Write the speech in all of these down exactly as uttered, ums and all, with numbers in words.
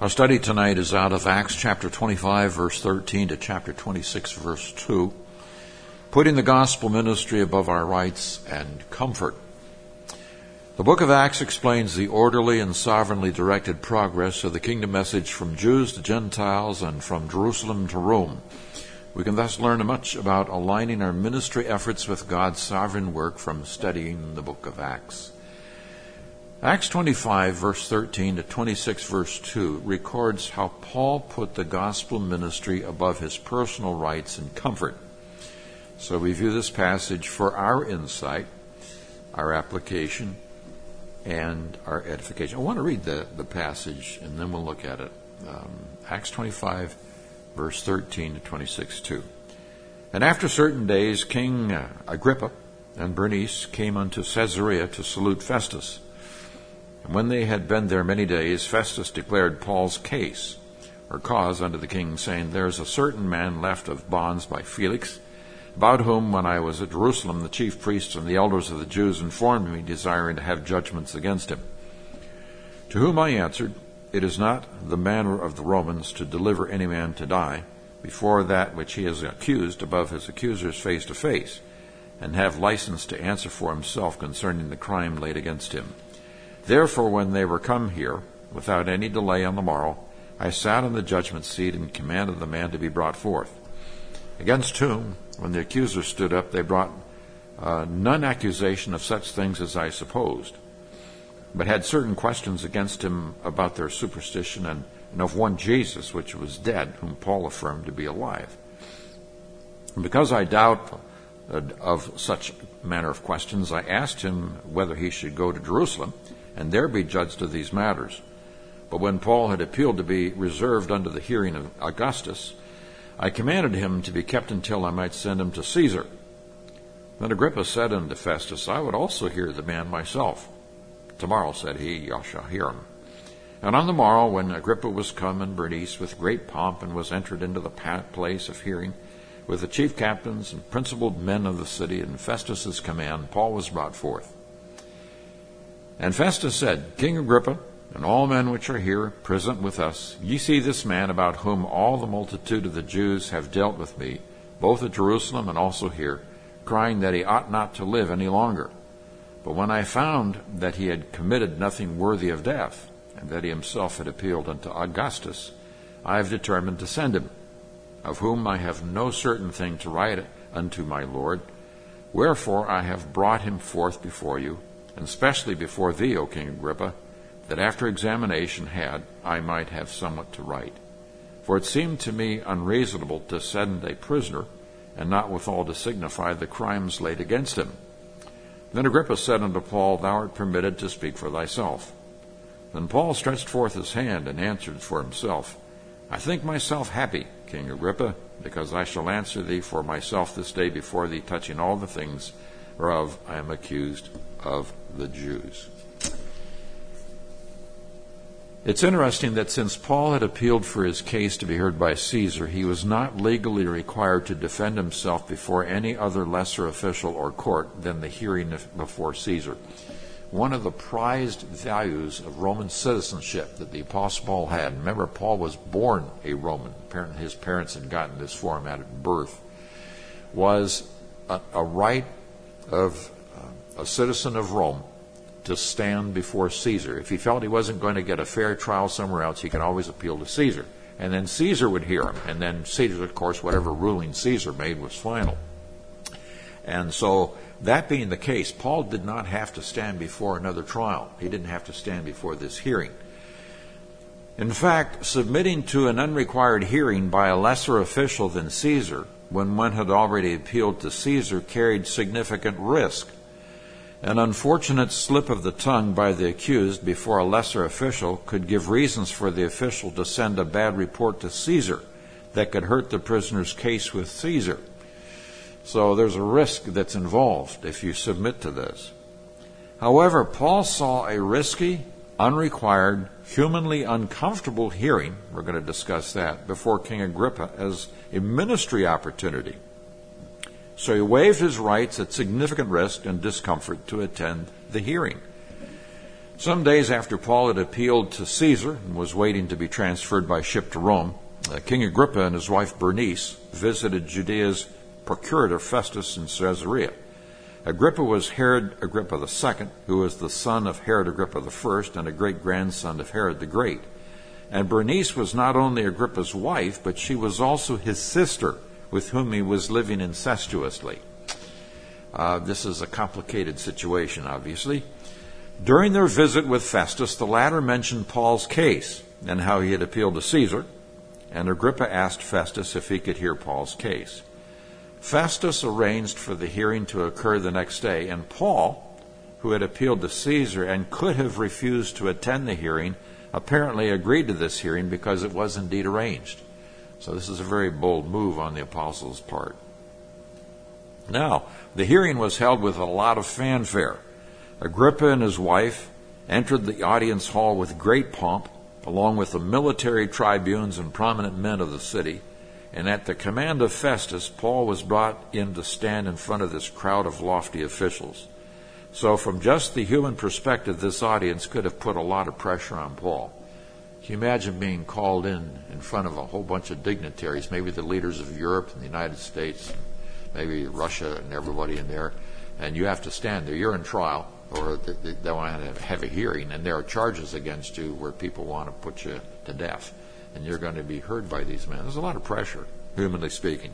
Our study tonight is out of Acts chapter twenty-five, verse thirteen to chapter twenty-six, verse two, putting the gospel ministry above our rights and comfort. The book of Acts explains the orderly and sovereignly directed progress of the kingdom message from Jews to Gentiles and from Jerusalem to Rome. We can thus learn much about aligning our ministry efforts with God's sovereign work from studying the book of Acts. Acts twenty-five, verse thirteen to twenty-six, verse two, records how Paul put the gospel ministry above his personal rights and comfort. So we view this passage for our insight, our application, and our edification. I want to read the, the passage, and then we'll look at it. Um, Acts twenty-five, verse thirteen to twenty-six, two. And after certain days, King Agrippa and Bernice came unto Caesarea to salute Festus. And when they had been there many days, Festus declared Paul's case, or cause, unto the king, saying, There is a certain man left of bonds by Felix, about whom, when I was at Jerusalem, the chief priests and the elders of the Jews informed me, desiring to have judgments against him. To whom I answered, It is not the manner of the Romans to deliver any man to die, before that which he is accused above his accusers face to face, and have license to answer for himself concerning the crime laid against him. Therefore, when they were come here, without any delay on the morrow, I sat on the judgment seat and commanded the man to be brought forth. Against whom, when the accusers stood up, they brought uh, none accusation of such things as I supposed, but had certain questions against him about their superstition, and, and of one Jesus, which was dead, whom Paul affirmed to be alive. And because I doubt uh, of such manner of questions, I asked him whether he should go to Jerusalem, and there be judged of these matters. But when Paul had appealed to be reserved unto the hearing of Augustus, I commanded him to be kept until I might send him to Caesar. Then Agrippa said unto Festus, I would also hear the man myself. Tomorrow, said he, ye shall hear him. And on the morrow, when Agrippa was come, and Bernice with great pomp, and was entered into the place of hearing, with the chief captains and principal men of the city, and Festus's command, Paul was brought forth. And Festus said, King Agrippa, and all men which are here present with us, ye see this man about whom all the multitude of the Jews have dealt with me, both at Jerusalem and also here, crying that he ought not to live any longer. But when I found that he had committed nothing worthy of death, and that he himself had appealed unto Augustus, I have determined to send him, of whom I have no certain thing to write unto my Lord. Wherefore I have brought him forth before you, and especially before thee, O King Agrippa, that after examination had, I might have somewhat to write. For it seemed to me unreasonable to send a prisoner, and not withal to signify the crimes laid against him. Then Agrippa said unto Paul, Thou art permitted to speak for thyself. Then Paul stretched forth his hand, and answered for himself, I think myself happy, King Agrippa, because I shall answer thee for myself this day before thee, touching all the things whereof I am accused of the Jews. It's interesting that since Paul had appealed for his case to be heard by Caesar, he was not legally required to defend himself before any other lesser official or court than the hearing before Caesar. One of the prized values of Roman citizenship that the Apostle Paul had, remember, Paul was born a Roman, apparently his parents had gotten this for him at birth, was a, a right of uh, a citizen of Rome to stand before Caesar. If he felt he wasn't going to get a fair trial somewhere else, he could always appeal to Caesar. And then Caesar would hear him. And then Caesar, of course, whatever ruling Caesar made was final. And so, that being the case, Paul did not have to stand before another trial. He didn't have to stand before this hearing. In fact, submitting to an unrequired hearing by a lesser official than Caesar, when one had already appealed to Caesar, carried significant risk. An unfortunate slip of the tongue by the accused before a lesser official could give reasons for the official to send a bad report to Caesar that could hurt the prisoner's case with Caesar. So there's a risk that's involved if you submit to this. However, Paul saw a risky, unrequired, humanly uncomfortable hearing, we're going to discuss that, before King Agrippa as a ministry opportunity. So he waived his rights at significant risk and discomfort to attend the hearing. Some days after Paul had appealed to Caesar and was waiting to be transferred by ship to Rome, uh, King Agrippa and his wife Bernice visited Judea's procurator Festus in Caesarea. Agrippa was Herod Agrippa the Second, who was the son of Herod Agrippa the First and a great-grandson of Herod the Great. And Bernice was not only Agrippa's wife, but she was also his sister, with whom he was living incestuously. Uh, this is a complicated situation, obviously. During their visit with Festus, the latter mentioned Paul's case and how he had appealed to Caesar, and Agrippa asked Festus if he could hear Paul's case. Festus arranged for the hearing to occur the next day, and Paul, who had appealed to Caesar and could have refused to attend the hearing, apparently agreed to this hearing because it was indeed arranged. So this is a very bold move on the apostles' part. Now, the hearing was held with a lot of fanfare. Agrippa and his wife entered the audience hall with great pomp, along with the military tribunes and prominent men of the city. And at the command of Festus, Paul was brought in to stand in front of this crowd of lofty officials. So from just the human perspective, this audience could have put a lot of pressure on Paul. Can you imagine being called in in front of a whole bunch of dignitaries, maybe the leaders of Europe and the United States, maybe Russia and everybody in there, and you have to stand there. You're in trial, or they, they want to have a hearing, and there are charges against you where people want to put you to death, and you're going to be heard by these men. There's a lot of pressure, humanly speaking.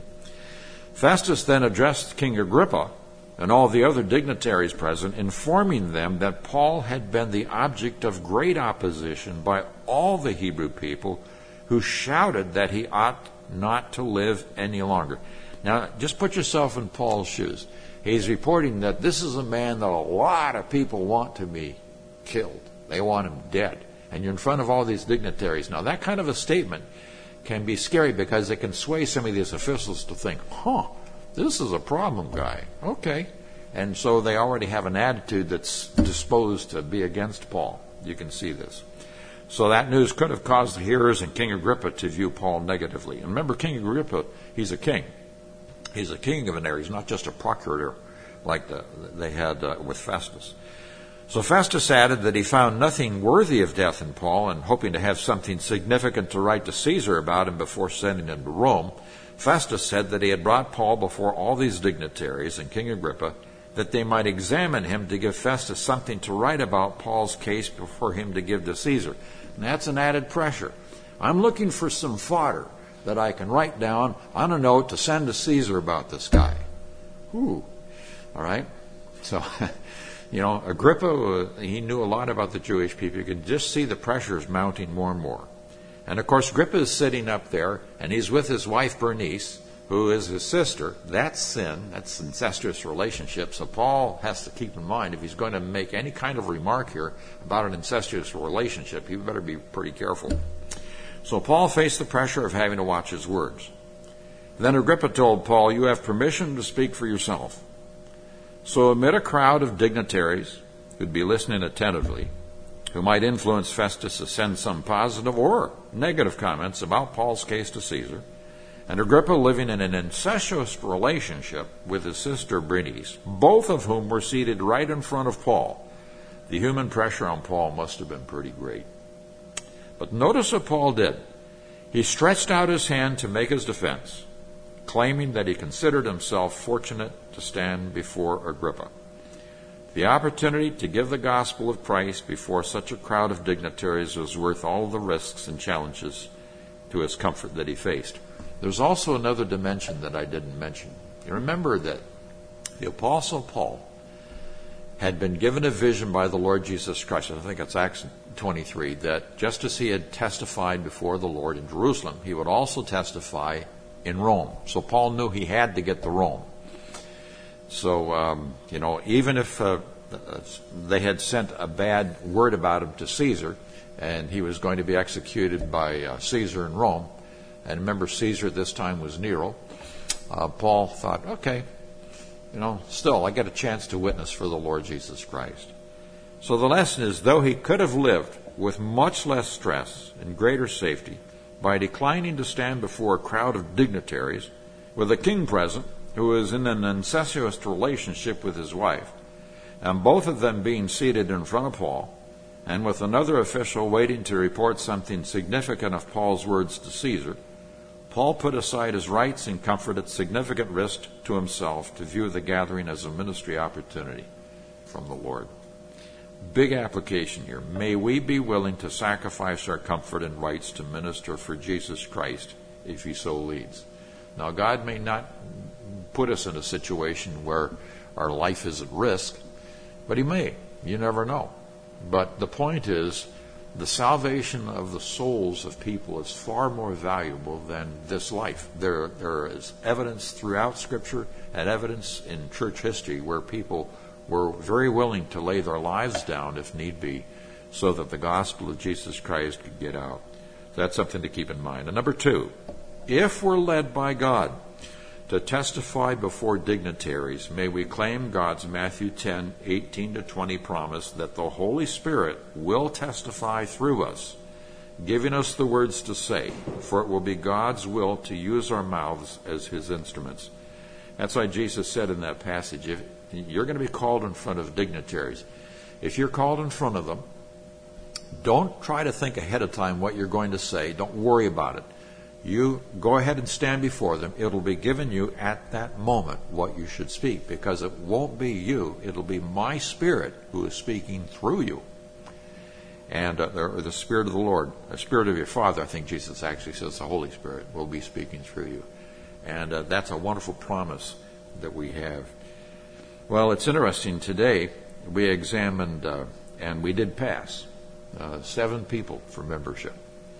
Festus then addressed King Agrippa and all the other dignitaries present, informing them that Paul had been the object of great opposition by all the Hebrew people, who shouted that he ought not to live any longer. Now, just put yourself in Paul's shoes. He's reporting that this is a man that a lot of people want to be killed. They want him dead. And you're in front of all these dignitaries. Now, that kind of a statement can be scary because it can sway some of these officials to think, huh, this is a problem guy. Okay. And so they already have an attitude that's disposed to be against Paul. You can see this. So that news could have caused the hearers and King Agrippa to view Paul negatively. And remember, King Agrippa, he's a king. He's a king of an area. He's not just a procurator like the, they had uh, with Festus. So Festus added that he found nothing worthy of death in Paul, and hoping to have something significant to write to Caesar about him before sending him to Rome, Festus said that he had brought Paul before all these dignitaries and King Agrippa, that they might examine him to give Festus something to write about Paul's case before him to give to Caesar. And that's an added pressure. I'm looking for some fodder that I can write down on a note to send to Caesar about this guy. Ooh. All right? So, you know, Agrippa, uh, he knew a lot about the Jewish people. You can just see the pressures mounting more and more. And, of course, Agrippa is sitting up there, and he's with his wife Bernice, who is his sister. That's sin. That's incestuous relationship. So Paul has to keep in mind, if he's going to make any kind of remark here about an incestuous relationship, he better be pretty careful. So Paul faced the pressure of having to watch his words. Then Agrippa told Paul, "You have permission to speak for yourself." So amid a crowd of dignitaries who'd be listening attentively, who might influence Festus to send some positive or negative comments about Paul's case to Caesar, and Agrippa living in an incestuous relationship with his sister Bernice, both of whom were seated right in front of Paul, the human pressure on Paul must have been pretty great. But notice what Paul did. He stretched out his hand to make his defense, claiming that he considered himself fortunate to stand before Agrippa. The opportunity to give the gospel of Christ before such a crowd of dignitaries was worth all the risks and challenges to his comfort that he faced. There's also another dimension that I didn't mention. You remember that the Apostle Paul had been given a vision by the Lord Jesus Christ. I think it's Acts twenty-three, that just as he had testified before the Lord in Jerusalem, he would also testify in Rome. So Paul knew he had to get to Rome. So, um, you know, even if uh, they had sent a bad word about him to Caesar, and he was going to be executed by uh, Caesar in Rome, and remember Caesar at this time was Nero, uh, Paul thought, okay, you know, still I get a chance to witness for the Lord Jesus Christ. So the lesson is, though he could have lived with much less stress and greater safety by declining to stand before a crowd of dignitaries with a king present who is in an incestuous relationship with his wife, and both of them being seated in front of Paul, And with another official waiting to report something significant of Paul's words to Caesar, Paul put aside his rights and comfort at significant risk to himself to view the gathering as a ministry opportunity from the Lord. Big application here. May we be willing to sacrifice our comfort and rights to minister for Jesus Christ if he so leads. Now, God may not put us in a situation where our life is at risk, but he may. You never know. But the point is, the salvation of the souls of people is far more valuable than this life. There, there is evidence throughout Scripture and evidence in church history where people were very willing to lay their lives down if need be so that the gospel of Jesus Christ could get out. So that's something to keep in mind. And number two, if we're led by God to testify before dignitaries, may we claim God's Matthew ten, eighteen to twenty promise that the Holy Spirit will testify through us, giving us the words to say, for it will be God's will to use our mouths as his instruments. That's why Jesus said in that passage, if you're going to be called in front of dignitaries, if you're called in front of them, don't try to think ahead of time what you're going to say. Don't worry about it. You go ahead and stand before them. It'll be given you at that moment what you should speak, because it won't be you. It'll be my Spirit who is speaking through you. And uh, the, the Spirit of the Lord, the Spirit of your Father, I think Jesus actually says the Holy Spirit will be speaking through you. And uh, that's a wonderful promise that we have. Well, it's interesting. Today we examined, uh, and we did pass, uh, seven people for membership.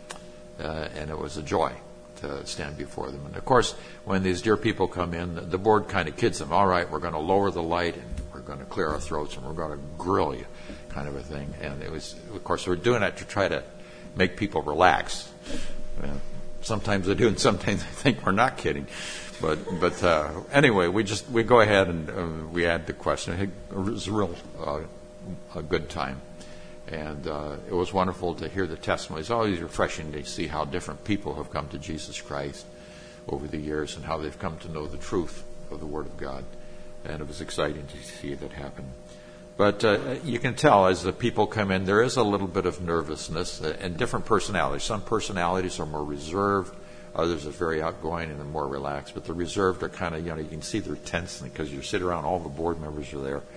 Uh, and it was a joy to stand before them. And of course, when these dear people come in, the board kind of kids them. All right, we're going to lower the light and we're going to clear our throats and we're going to grill you, kind of a thing. And it was, of course, we're doing that to try to make people relax. Uh, sometimes they do, and sometimes they think we're not kidding. But but uh, anyway, we just we go ahead and uh, we add the question. It was a real uh, a good time. And uh, it was wonderful to hear the testimonies. It's always refreshing to see how different people have come to Jesus Christ over the years and how they've come to know the truth of the Word of God. And it was exciting to see that happen. But uh, you can tell as the people come in, there is a little bit of nervousness and different personalities. Some personalities are more reserved. Others are very outgoing and more relaxed. But the reserved are kind of, you know, you can see they're tense because you sit around, all the board members are there.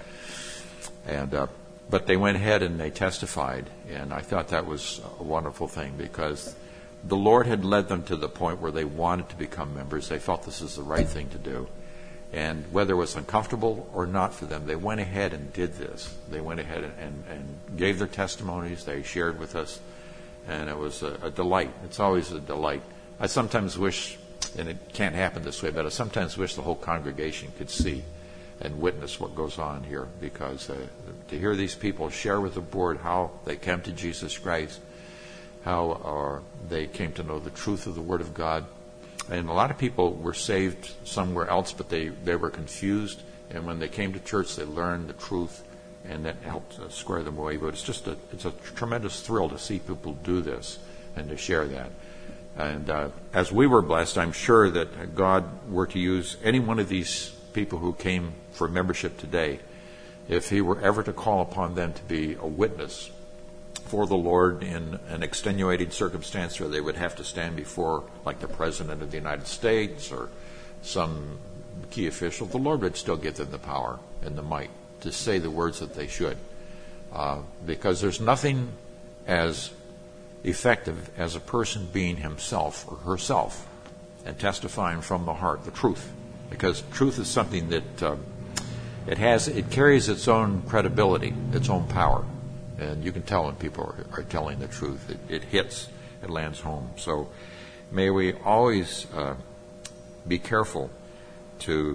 And uh, But they went ahead and they testified, and I thought that was a wonderful thing because the Lord had led them to the point where they wanted to become members. They felt this is the right thing to do. And whether it was uncomfortable or not for them, they went ahead and did this. They went ahead and, and gave their testimonies. They shared with us, and it was a, a delight. It's always a delight. I sometimes wish, and it can't happen this way, but I sometimes wish the whole congregation could see and witness what goes on here, because uh, to hear these people share with the board how they came to Jesus Christ, how uh, they came to know the truth of the Word of God. And a lot of people were saved somewhere else, but they, they were confused. And when they came to church, they learned the truth, and that helped uh, square them away. But it's just a, it's a tremendous thrill to see people do this and to share that. And uh, as we were blessed, I'm sure that God were to use any one of these people who came for membership today, if he were ever to call upon them to be a witness for the Lord in an extenuating circumstance where they would have to stand before, like the President of the United States or some key official, the Lord would still give them the power and the might to say the words that they should. Uh, because there's nothing as effective as a person being himself or herself and testifying from the heart the truth. Because truth is something that uh, it has, it carries its own credibility, its own power. And you can tell when people are, are telling the truth. It, it hits, it lands home. So may we always uh, be careful to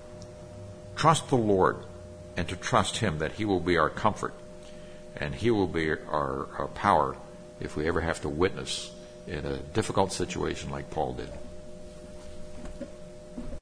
trust the Lord and to trust him that he will be our comfort and he will be our, our power if we ever have to witness in a difficult situation like Paul did.